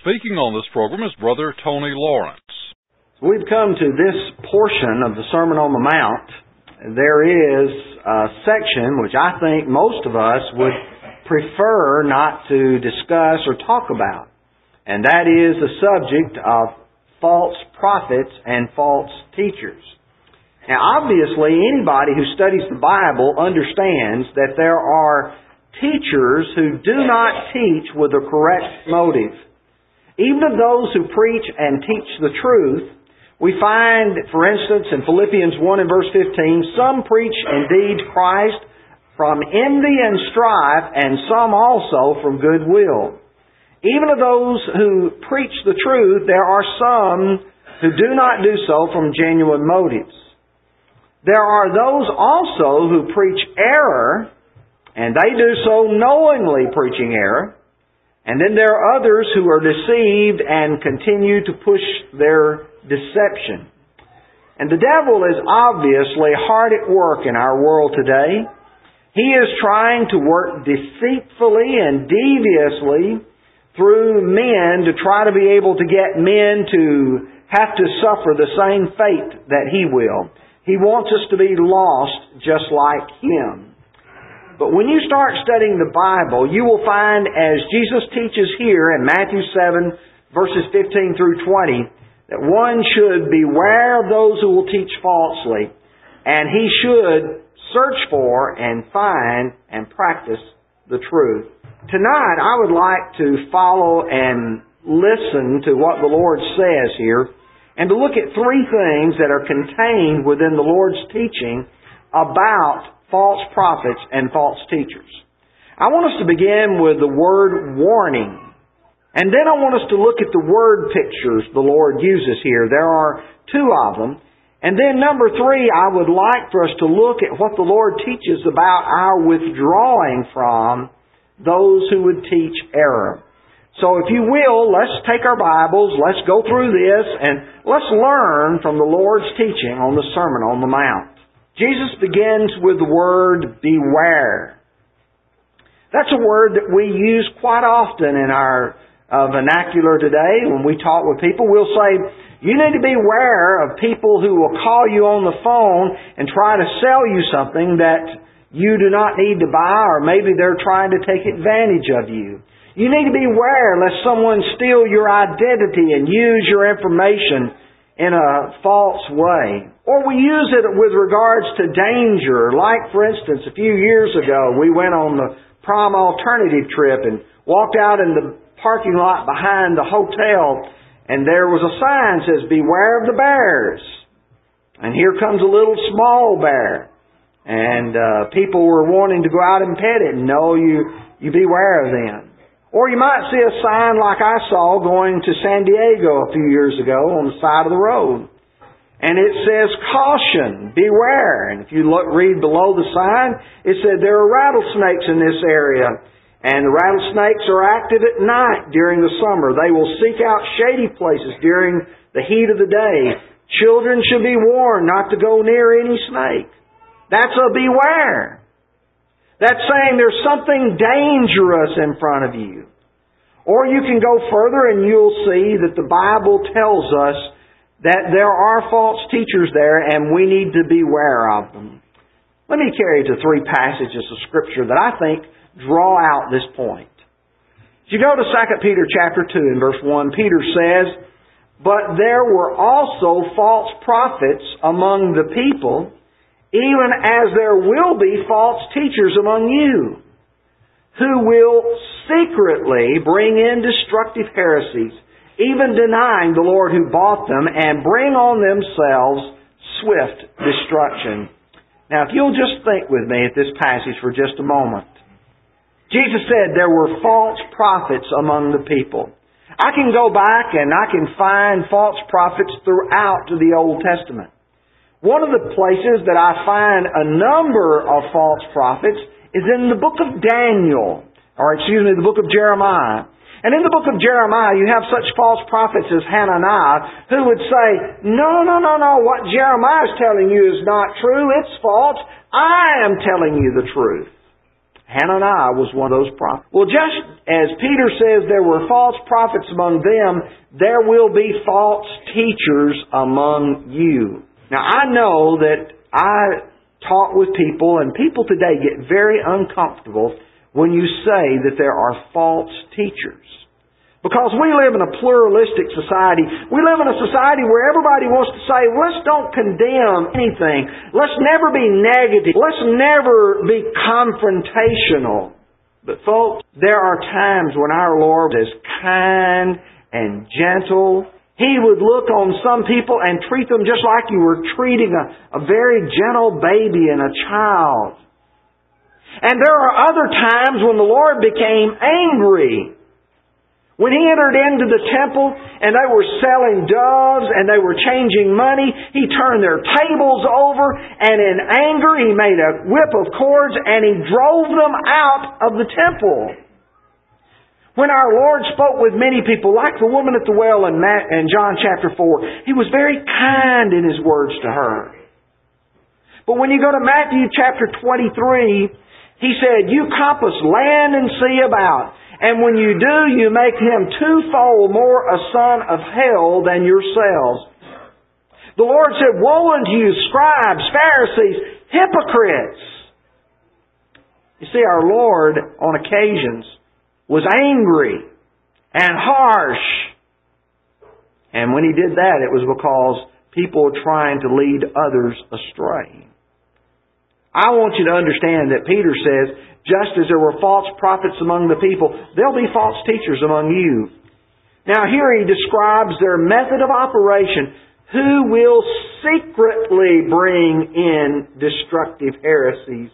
Speaking on this program is Brother Tony Lawrence. We've come to this portion of the Sermon on the Mount. There is a section which I think most of us would prefer not to discuss or talk about. And that is the subject of false prophets and false teachers. Now obviously anybody who studies the Bible understands that there are teachers who do not teach with a correct motive. Even of those who preach and teach the truth, we find, for instance, in Philippians 1 and verse 15, some preach indeed Christ from envy and strife, and some also from goodwill. Even of those who preach the truth, there are some who do not do so from genuine motives. There are those also who preach error, and they do so knowingly preaching error. And then there are others who are deceived and continue to push their deception. And the devil is obviously hard at work in our world today. He is trying to work deceitfully and deviously through men to try to be able to get men to have to suffer the same fate that he will. He wants us to be lost just like him. But when you start studying the Bible, you will find, as Jesus teaches here in Matthew 7, verses 15 through 20, that one should beware of those who will teach falsely, and he should search for and find and practice the truth. Tonight, I would like to follow and listen to what the Lord says here, and to look at three things that are contained within the Lord's teaching about false prophets and false teachers. I want us to begin with the word warning. And then I want us to look at the word pictures the Lord uses here. There are two of them. And then number three, I would like for us to look at what the Lord teaches about our withdrawing from those who would teach error. So if you will, let's take our Bibles, let's go through this, and let's learn from the Lord's teaching on the Sermon on the Mount. Jesus begins with the word beware. That's a word that we use quite often in our vernacular today. When we talk with people, we'll say, you need to beware of people who will call you on the phone and try to sell you something that you do not need to buy, or maybe they're trying to take advantage of you. You need to beware lest someone steal your identity and use your information in a false way. Or we use it with regards to danger. Like, for instance, a few years ago, we went on the Prom Alternative trip and walked out in the parking lot behind the hotel, and there was a sign that says, beware of the bears. And here comes a little small bear. And people were wanting to go out and pet it. No, you beware of them. Or you might see a sign like I saw going to San Diego a few years ago on the side of the road. And it says, caution, beware. And if you read below the sign, it said there are rattlesnakes in this area. And the rattlesnakes are active at night during the summer. They will seek out shady places during the heat of the day. Children should be warned not to go near any snake. That's a beware. That's saying there's something dangerous in front of you. Or you can go further and you'll see that the Bible tells us that there are false teachers there and we need to beware of them. Let me carry you to three passages of Scripture that I think draw out this point. If you go to 2 Peter chapter 2 and verse 1, Peter says, but there were also false prophets among the people, even as there will be false teachers among you, who will secretly bring in destructive heresies, even denying the Lord who bought them, and bring on themselves swift destruction. Now, if you'll just think with me at this passage for just a moment. Jesus said there were false prophets among the people. I can go back and I can find false prophets throughout the Old Testament. One of the places that I find a number of false prophets is in the book of Daniel, the book of Jeremiah. And in the book of Jeremiah, you have such false prophets as Hananiah, who would say, no, what Jeremiah is telling you is not true, it's false. I am telling you the truth. Hananiah was one of those prophets. Well, just as Peter says there were false prophets among them, there will be false teachers among you. Now, I know that I talk with people, and people today get very uncomfortable when you say that there are false teachers. Because we live in a pluralistic society. We live in a society where everybody wants to say, let's don't condemn anything. Let's never be negative. Let's never be confrontational. But folks, there are times when our Lord is kind and gentle. He would look on some people and treat them just like you were treating a very gentle baby and a child. And there are other times when the Lord became angry. When He entered into the temple and they were selling doves and they were changing money, He turned their tables over, and in anger He made a whip of cords and He drove them out of the temple. When our Lord spoke with many people, like the woman at the well in John chapter 4, He was very kind in His words to her. But when you go to Matthew chapter 23, He said, you compass land and sea about. And when you do, you make him twofold more a son of hell than yourselves. The Lord said, woe unto you, scribes, Pharisees, hypocrites. You see, our Lord, on occasions, was angry and harsh. And when He did that, it was because people were trying to lead others astray. I want you to understand that Peter says, just as there were false prophets among the people, there'll be false teachers among you. Now here he describes their method of operation. Who will secretly bring in destructive heresies?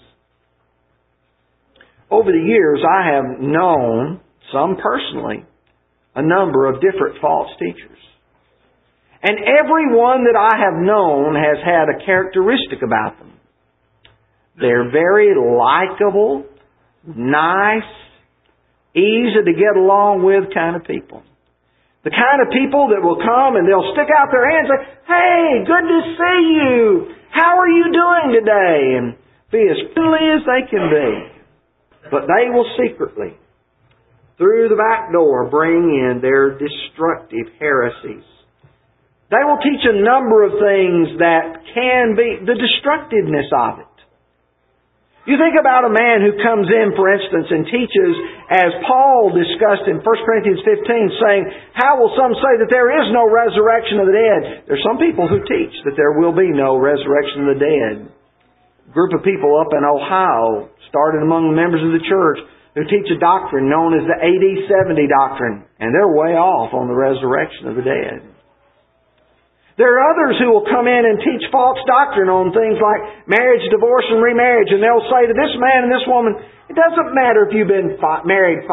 Over the years, I have known, some personally, a number of different false teachers. And every one that I have known has had a characteristic about them. They're very likable, nice, easy to get along with kind of people. The kind of people that will come and they'll stick out their hands and say, hey, good to see you. How are you doing today? And be as friendly as they can be. But they will secretly, through the back door, bring in their destructive heresies. They will teach a number of things that can be the destructiveness of it. You think about a man who comes in, for instance, and teaches, as Paul discussed in 1 Corinthians 15, saying, how will some say that there is no resurrection of the dead? There are some people who teach that there will be no resurrection of the dead. A group of people up in Ohio started among the members of the church who teach a doctrine known as the AD 70 doctrine, and they're way off on the resurrection of the dead. There are others who will come in and teach false doctrine on things like marriage, divorce, and remarriage. And they'll say to this man and this woman, it doesn't matter if you've been married 5, 6,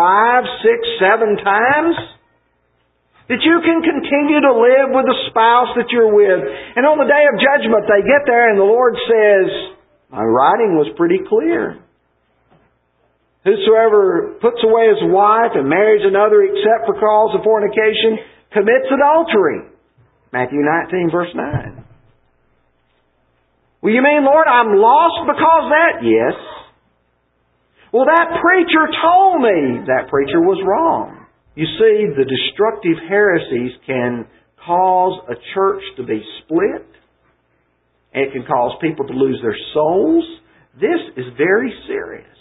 7 times. That you can continue to live with the spouse that you're with. And on the day of judgment, they get there and the Lord says, my writing was pretty clear. Whosoever puts away his wife and marries another except for cause of fornication commits adultery. Matthew 19, verse 9. Well, you mean, Lord, I'm lost because of that? Yes. Well, that preacher told me. That preacher was wrong. You see, the destructive heresies can cause a church to be split. It can cause people to lose their souls. This is very serious.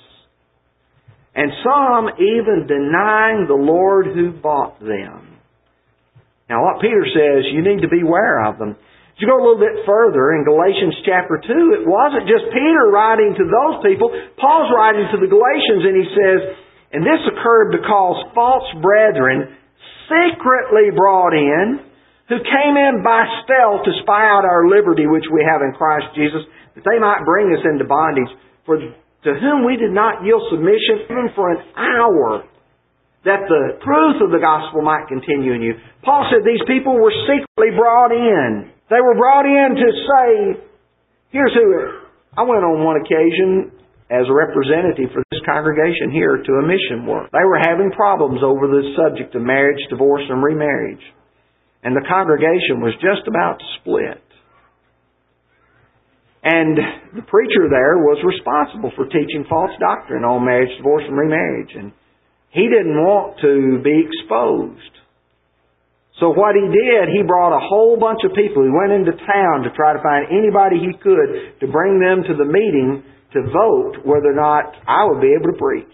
And some even denying the Lord who bought them. Now what Peter says, you need to beware of them. If you go a little bit further in Galatians chapter 2, it wasn't just Peter writing to those people. Paul's writing to the Galatians and he says, and this occurred because false brethren secretly brought in, who came in by stealth to spy out our liberty which we have in Christ Jesus, that they might bring us into bondage, for to whom we did not yield submission even for an hour, that the truth of the gospel might continue in you. Paul said these people were secretly brought in. They were brought in to say, here's who. I went on one occasion as a representative for this congregation here to a mission work. They were having problems over the subject of marriage, divorce, and remarriage. And the congregation was just about to split. And the preacher there was responsible for teaching false doctrine on marriage, divorce, and remarriage. And he didn't want to be exposed. So what he did, he brought a whole bunch of people. He went into town to try to find anybody he could to bring them to the meeting to vote whether or not I would be able to preach.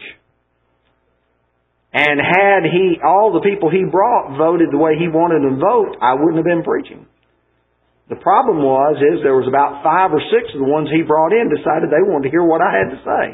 And had all the people he brought voted the way he wanted them to vote, I wouldn't have been preaching. The problem is there was about 5 or 6 of the ones he brought in decided they wanted to hear what I had to say.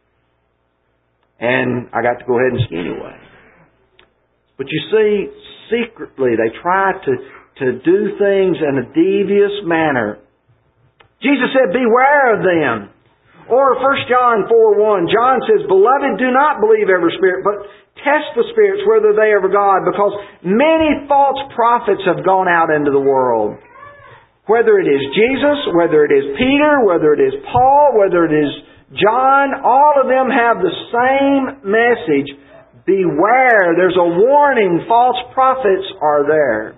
And I got to go ahead and ski anyway. But you see, secretly they try to do things in a devious manner. Jesus said, beware of them. Or 1 John 4:1, John says, Beloved, do not believe every spirit, but test the spirits whether they are of God, because many false prophets have gone out into the world. Whether it is Jesus, whether it is Peter, whether it is Paul, whether it is John, all of them have the same message. Beware, there's a warning, false prophets are there.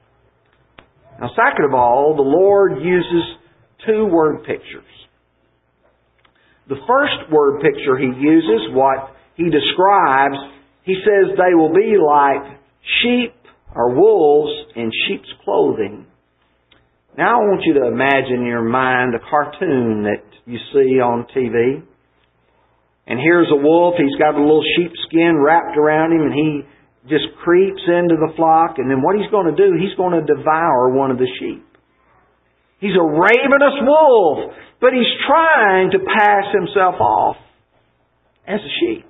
Now, second of all, the Lord uses 2 word pictures. The first word picture He uses, what He describes, He says they will be like sheep or wolves in sheep's clothing. Now I want you to imagine in your mind a cartoon that you see on TV. And here's a wolf. He's got a little sheepskin wrapped around him, and he just creeps into the flock. And then what he's going to do, he's going to devour one of the sheep. He's a ravenous wolf, but he's trying to pass himself off as a sheep.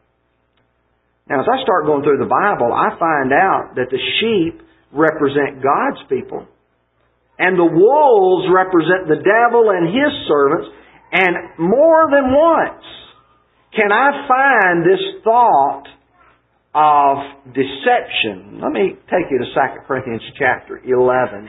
Now, as I start going through the Bible, I find out that the sheep represent God's people. And the wolves represent the devil and his servants. And more than once can I find this thought of deception. Let me take you to 2 Corinthians chapter 11.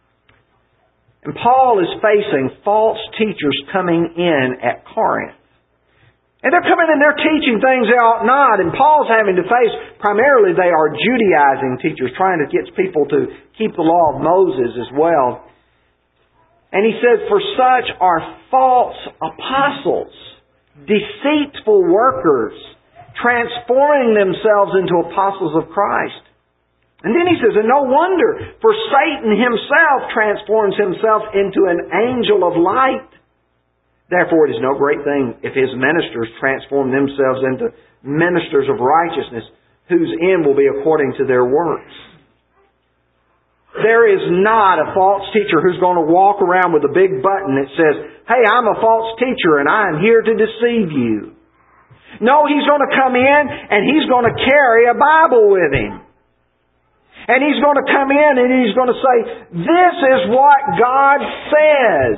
And Paul is facing false teachers coming in at Corinth. And they're coming and they're teaching things they ought not. And Paul's having to face, primarily they are Judaizing teachers, trying to get people to keep the law of Moses as well. And he says, for such are false apostles, deceitful workers, transforming themselves into apostles of Christ. And then he says, and no wonder, for Satan himself transforms himself into an angel of light. Therefore it is no great thing if his ministers transform themselves into ministers of righteousness, whose end will be according to their works. There is not a false teacher who's going to walk around with a big button that says, hey, I'm a false teacher and I am here to deceive you. No, he's going to come in and he's going to carry a Bible with him. And he's going to come in and he's going to say, this is what God says.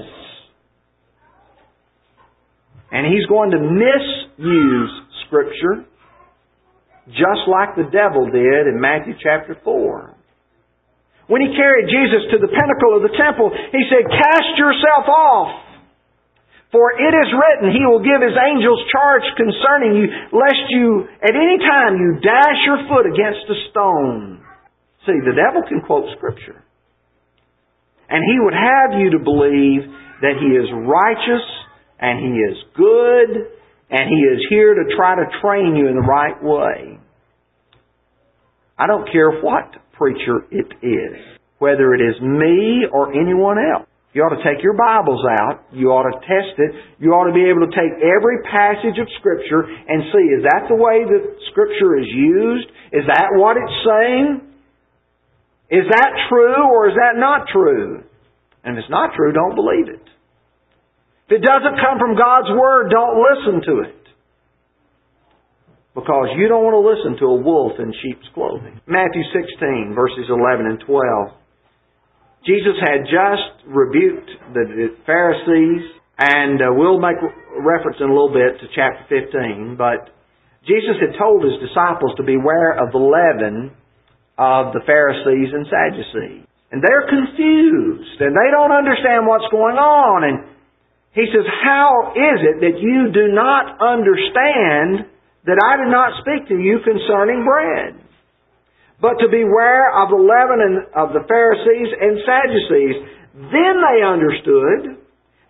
And he's going to misuse Scripture just like the devil did in Matthew chapter 4. When he carried Jesus to the pinnacle of the temple, he said, cast yourself off. For it is written, He will give His angels charge concerning you, lest you at any time you dash your foot against a stone. See, the devil can quote Scripture. And he would have you to believe that he is righteous, and he is good, and he is here to try to train you in the right way. I don't care what preacher it is, whether it is me or anyone else. You ought to take your Bibles out. You ought to test it. You ought to be able to take every passage of Scripture and see, is that the way that Scripture is used? Is that what it's saying? Is that true or is that not true? And if it's not true, don't believe it. If it doesn't come from God's Word, don't listen to it. Because you don't want to listen to a wolf in sheep's clothing. Matthew 16, verses 11 and 12. Jesus had just rebuked the Pharisees, and we'll make reference in a little bit to chapter 15, but Jesus had told His disciples to beware of the leaven of the Pharisees and Sadducees. And they're confused, and they don't understand what's going on. And He says, how is it that you do not understand that I did not speak to you concerning bread, but to beware of the leaven of the Pharisees and Sadducees? Then they understood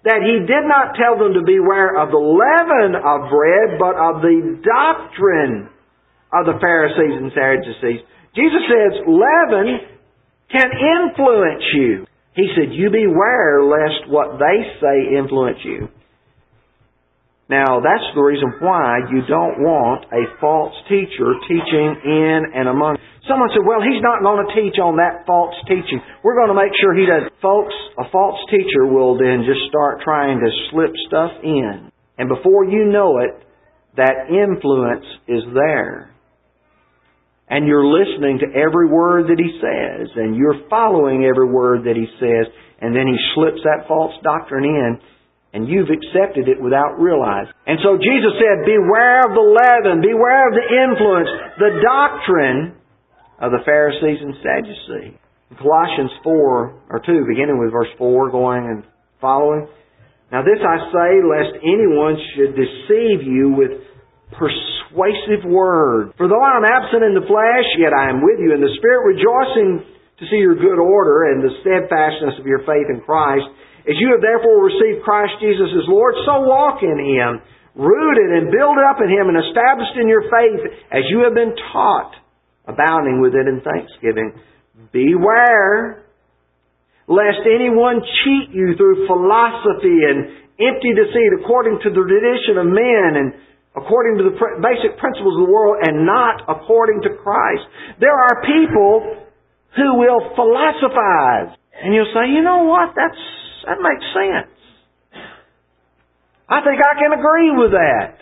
that He did not tell them to beware of the leaven of bread, but of the doctrine of the Pharisees and Sadducees. Jesus says leaven can influence you. He said, you beware lest what they say influence you. Now, that's the reason why you don't want a false teacher teaching in and among. Someone said, well, he's not going to teach on that false teaching. We're going to make sure he does. Folks, a false teacher will then just start trying to slip stuff in. And before you know it, that influence is there. And you're listening to every word that he says, and you're following every word that he says, and then he slips that false doctrine in, and you've accepted it without realizing. And so Jesus said, beware of the leaven, beware of the influence, the doctrine of the Pharisees and Sadducees. In Colossians 4, or 2, beginning with verse 4, going and following. Now this I say, lest anyone should deceive you with persuasive word. For though I am absent in the flesh, yet I am with you in the Spirit, rejoicing to see your good order and the steadfastness of your faith in Christ. As you have therefore received Christ Jesus as Lord, so walk in Him, rooted and built up in Him and established in your faith as you have been taught, abounding with it in thanksgiving. Beware lest anyone cheat you through philosophy and empty deceit according to the tradition of men and according to the basic principles of the world and not according to Christ. There are people who will philosophize. And you'll say, you know what, that makes sense. I think I can agree with that.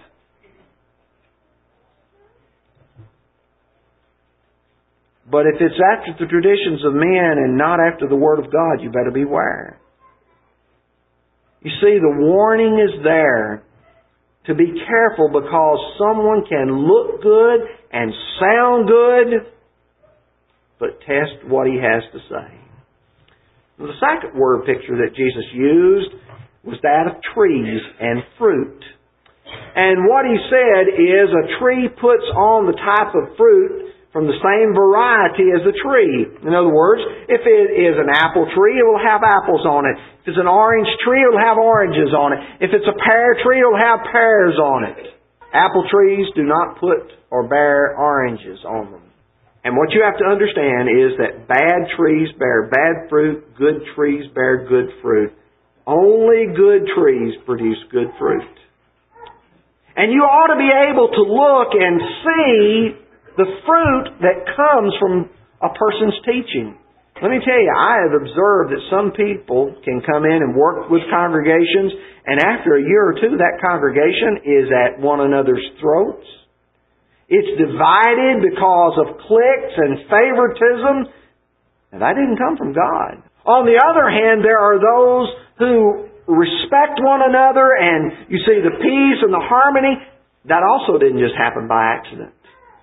But if it's after the traditions of men and not after the Word of God, you better beware. You see, the warning is there to be careful because someone can look good and sound good, but test what he has to say. The second word picture that Jesus used was that of trees and fruit. And what He said is a tree puts on the type of fruit from the same variety as the tree. In other words, if it is an apple tree, it will have apples on it. If it's an orange tree, it will have oranges on it. If it's a pear tree, it will have pears on it. Apple trees do not put or bear oranges on them. And what you have to understand is that bad trees bear bad fruit, good trees bear good fruit. Only good trees produce good fruit. And you ought to be able to look and see the fruit that comes from a person's teaching. Let me tell you, I have observed that some people can come in and work with congregations, and after a year or two, that congregation is at one another's throats. It's divided because of cliques and favoritism, and that didn't come from God. On the other hand, there are those who respect one another, and you see the peace and the harmony. That also didn't just happen by accident.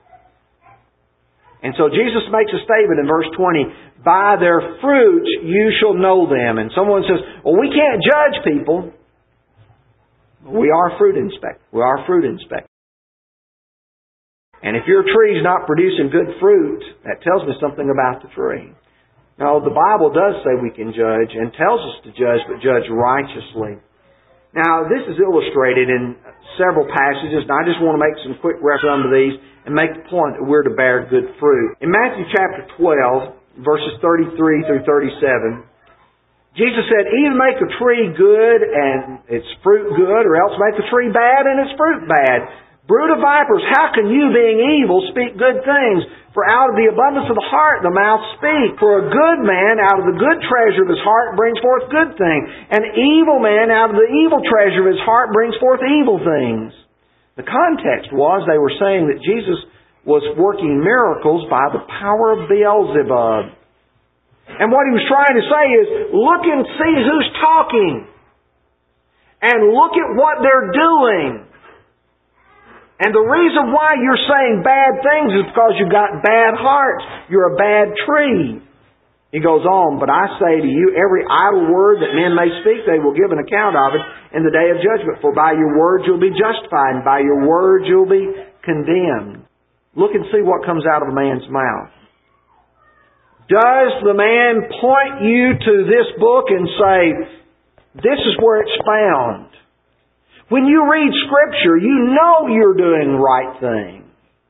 And so Jesus makes a statement in verse 20, by their fruits you shall know them. And someone says, well, we can't judge people. We are fruit inspectors. We are fruit inspectors. And if your tree is not producing good fruit, that tells me something about the tree. Now, the Bible does say we can judge and tells us to judge, but judge righteously. Now, this is illustrated in several passages, and I just want to make some quick reference to these and make the point that we're to bear good fruit. In Matthew chapter 12, verses 33 through 37, Jesus said, either make a tree good and its fruit good, or else make a tree bad and its fruit bad. Brood of vipers, how can you, being evil, speak good things? For out of the abundance of the heart the mouth speaks. For a good man out of the good treasure of his heart brings forth good things. An evil man out of the evil treasure of his heart brings forth evil things. The context was they were saying that Jesus was working miracles by the power of Beelzebub. And what he was trying to say is, look and see who's talking. And look at what they're doing. And the reason why you're saying bad things is because you've got bad hearts. You're a bad tree. He goes on, but I say to you, every idle word that men may speak, they will give an account of it in the day of judgment. For by your words you'll be justified, and by your words you'll be condemned. Look and see what comes out of a man's mouth. Does the man point you to this book and say, this is where it's found. When you read Scripture, you know you're doing the right thing.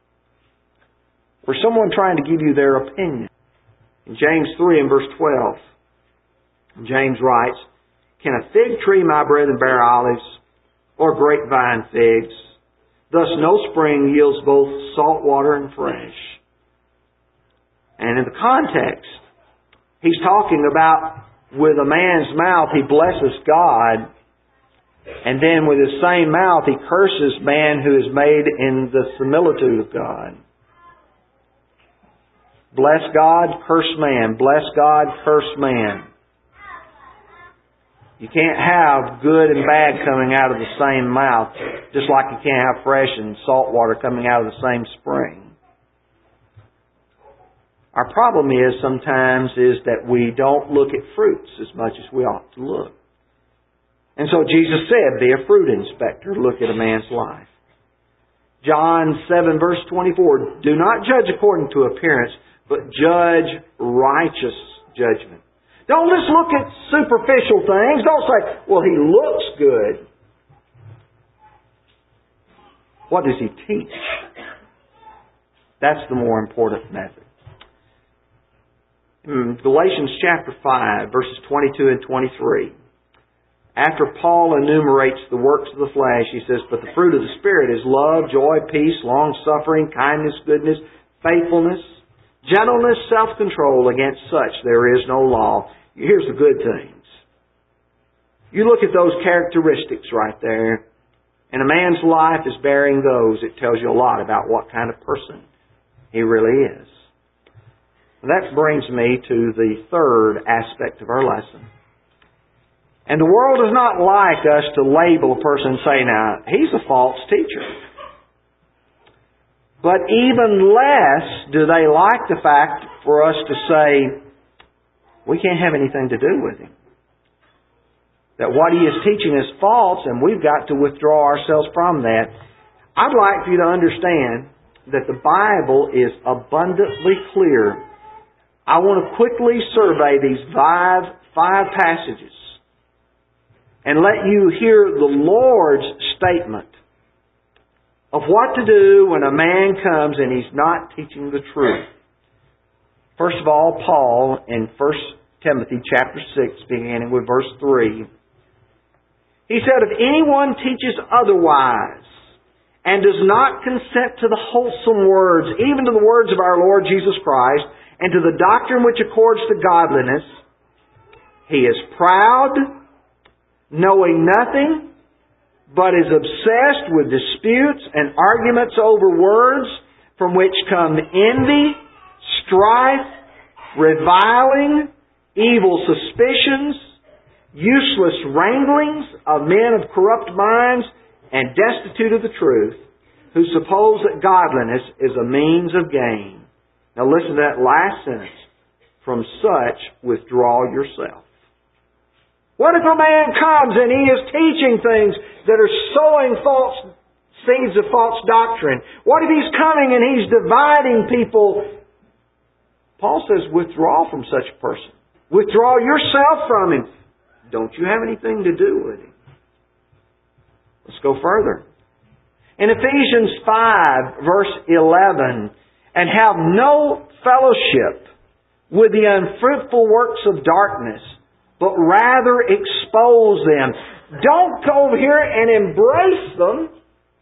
Or someone trying to give you their opinion. In James 3 and verse 12, James writes, "Can a fig tree, my brethren, bear olives, or grapevine figs? Thus no spring yields both salt water and fresh." And in the context, he's talking about with a man's mouth he blesses God, and then with his same mouth he curses man who is made in the similitude of God. Bless God, curse man. Bless God, curse man. You can't have good and bad coming out of the same mouth, just like you can't have fresh and salt water coming out of the same spring. Our problem is sometimes that we don't look at fruits as much as we ought to look. And so Jesus said, be a fruit inspector, look at a man's life. John 7 verse 24, "Do not judge according to appearance, but judge righteous judgment." Don't just look at superficial things. Don't say, well, he looks good. What does he teach? That's the more important method. In Galatians chapter 5, verses 22 and 23, after Paul enumerates the works of the flesh, he says, "But the fruit of the Spirit is love, joy, peace, long-suffering, kindness, goodness, faithfulness, gentleness, self-control. Against such there is no law." Here's the good things. You look at those characteristics right there, and a man's life is bearing those. It tells you a lot about what kind of person he really is. And that brings me to the third aspect of our lesson. And the world does not like us to label a person and say, now, he's a false teacher. But even less do they like the fact for us to say, we can't have anything to do with him. That what he is teaching is false, and we've got to withdraw ourselves from that. I'd like for you to understand that the Bible is abundantly clear. I want to quickly survey these five passages and let you hear the Lord's statement of what to do when a man comes and he's not teaching the truth. First of all, Paul in 1 Timothy chapter 6, beginning with verse 3, he said, "If anyone teaches otherwise and does not consent to the wholesome words, even to the words of our Lord Jesus Christ, and to the doctrine which accords to godliness, he is proud, knowing nothing, but is obsessed with disputes and arguments over words, from which come envy, strife, reviling, evil suspicions, useless wranglings of men of corrupt minds, and destitute of the truth, who suppose that godliness is a means of gain." Now listen to that last sentence. "From such withdraw yourself." What if a man comes and he is teaching things that are sowing false seeds of false doctrine? What if he's coming and he's dividing people? Paul says, withdraw from such a person. Withdraw yourself from him. Don't you have anything to do with him? Let's go further. In Ephesians 5, verse 11, "And have no fellowship with the unfruitful works of darkness, but rather expose them." Don't go over here and embrace them.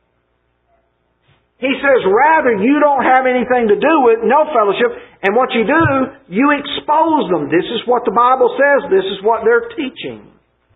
He says, rather, you don't have anything to do with, no fellowship, and what you do, you expose them. This is what the Bible says. This is what they're teaching.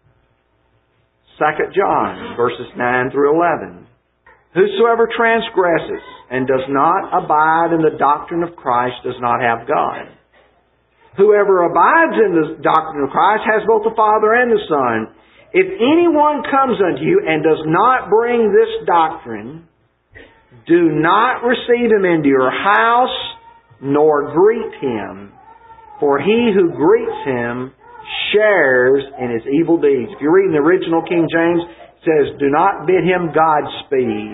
2 John, verses 9 through 11. "Whosoever transgresses and does not abide in the doctrine of Christ does not have God. Whoever abides in the doctrine of Christ has both the Father and the Son. If anyone comes unto you and does not bring this doctrine, do not receive him into your house, nor greet him. For he who greets him shares in his evil deeds." If you read in the original King James, it says, "Do not bid him Godspeed."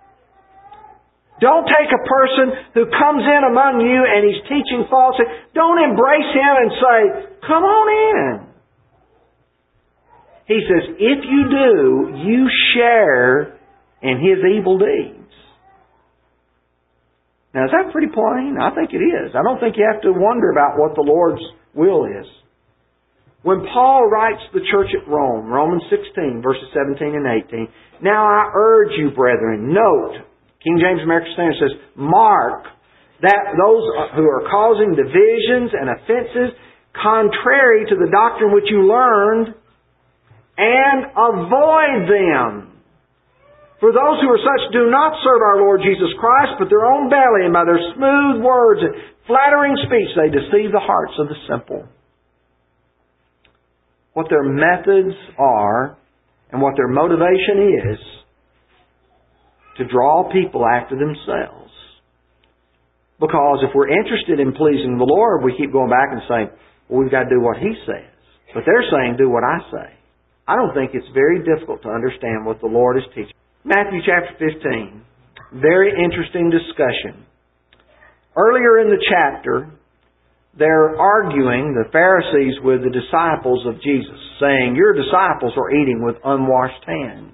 Don't take a person who comes in among you and he's teaching falsely. Don't embrace him and say, "Come on in." He says, if you do, you share in His evil deeds. Now, is that pretty plain? I think it is. I don't think you have to wonder about what the Lord's will is. When Paul writes to the church at Rome, Romans 16, verses 17 and 18, now I urge you, brethren, note, King James American Standard says, mark that those who are causing divisions and offenses contrary to the doctrine which you learned, and avoid them. For those who are such do not serve our Lord Jesus Christ, but their own belly, and by their smooth words and flattering speech they deceive the hearts of the simple. What their methods are, and what their motivation is, to draw people after themselves. Because if we're interested in pleasing the Lord, we keep going back and saying, well, we've got to do what He says. But they're saying, do what I say. I don't think it's very difficult to understand what the Lord is teaching. Matthew chapter 15. Very interesting discussion. Earlier in the chapter, they're arguing, the Pharisees, with the disciples of Jesus, saying, your disciples are eating with unwashed hands.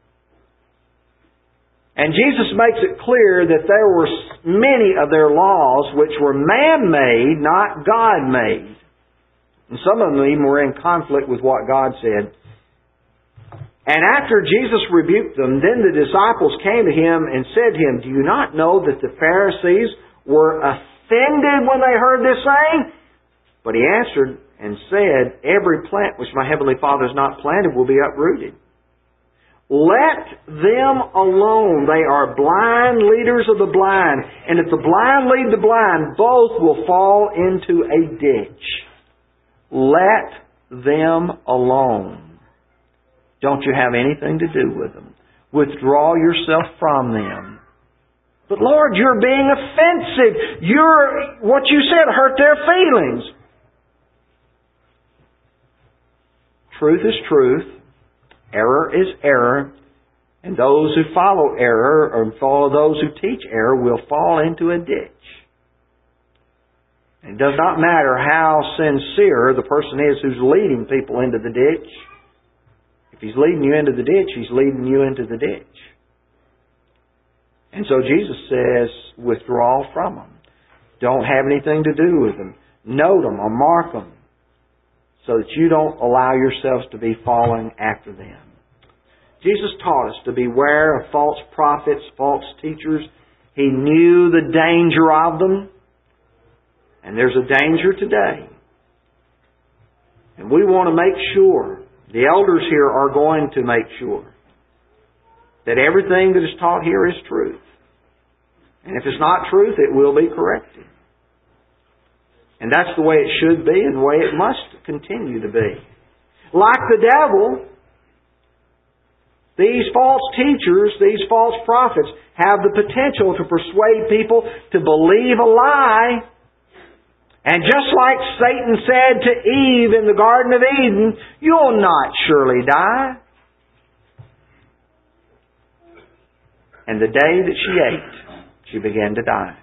And Jesus makes it clear that there were many of their laws which were man-made, not God-made. And some of them even were in conflict with what God said. And after Jesus rebuked them, then the disciples came to Him and said to Him, do you not know that the Pharisees were offended when they heard this saying? But He answered and said, every plant which my heavenly Father has not planted will be uprooted. Let them alone. They are blind leaders of the blind. And if the blind lead the blind, both will fall into a ditch. Let them alone. Don't you have anything to do with them. Withdraw yourself from them. But Lord, you're being offensive. What you said hurt their feelings. Truth is truth. Error is error. And those who follow error or follow those who teach error will fall into a ditch. And it does not matter how sincere the person is who's leading people into the ditch. If he's leading you into the ditch, he's leading you into the ditch. And so Jesus says, withdraw from them. Don't have anything to do with them. Note them or mark them so that you don't allow yourselves to be falling after them. Jesus taught us to beware of false prophets, false teachers. He knew the danger of them. And there's a danger today. And we want to make sure, the elders here are going to make sure, that everything that is taught here is truth. And if it's not truth, it will be corrected. And that's the way it should be and the way it must continue to be. Like the devil, these false teachers, these false prophets have the potential to persuade people to believe a lie. And just like Satan said to Eve in the Garden of Eden, you'll not surely die. And the day that she ate, she began to die.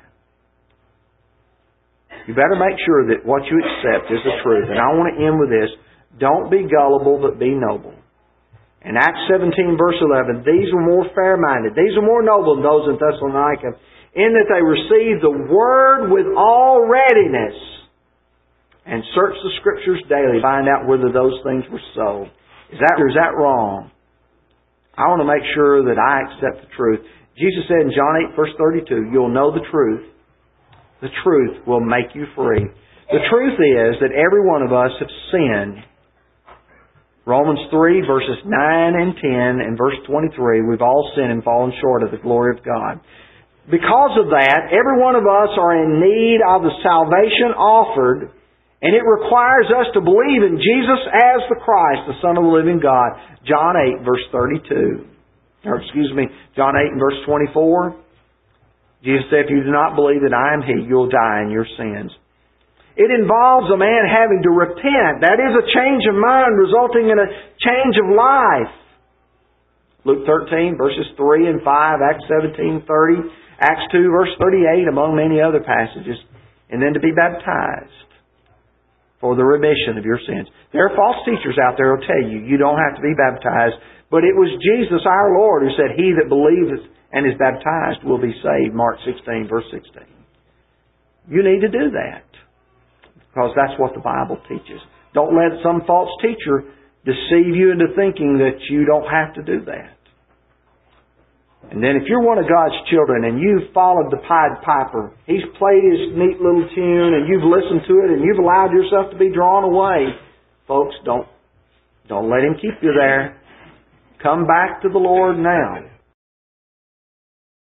You better make sure that what you accept is the truth. And I want to end with this. Don't be gullible, but be noble. In Acts 17, verse 11, these were more fair-minded. These were more noble than those in Thessalonica, in that they received the Word with all readiness and searched the Scriptures daily to find out whether those things were so. Is that wrong? I want to make sure that I accept the truth. Jesus said in John 8, verse 32, you'll know the truth. The truth will make you free. The truth is that every one of us have sinned. Romans 3, verses 9 and 10, and verse 23, we've all sinned and fallen short of the glory of God. Because of that, every one of us are in need of the salvation offered, and it requires us to believe in Jesus as the Christ, the Son of the living God. John 8, verse 32. John 8 and verse 24. Jesus said, if you do not believe that I am He, you'll die in your sins. It involves a man having to repent. That is a change of mind resulting in a change of life. Luke 13, verses 3 and 5, Acts 17, 30, Acts 2, verse 38, among many other passages. And then to be baptized. for the remission of your sins. There are false teachers out there who will tell you don't have to be baptized, but it was Jesus our Lord who said, "He that believeth and is baptized will be saved," Mark 16, verse 16. You need to do that, because that's what the Bible teaches. Don't let some false teacher deceive you into thinking that you don't have to do that. And then if you're one of God's children and you've followed the Pied Piper, he's played his neat little tune and you've listened to it and you've allowed yourself to be drawn away, folks, don't let him keep you there. Come back to the Lord now.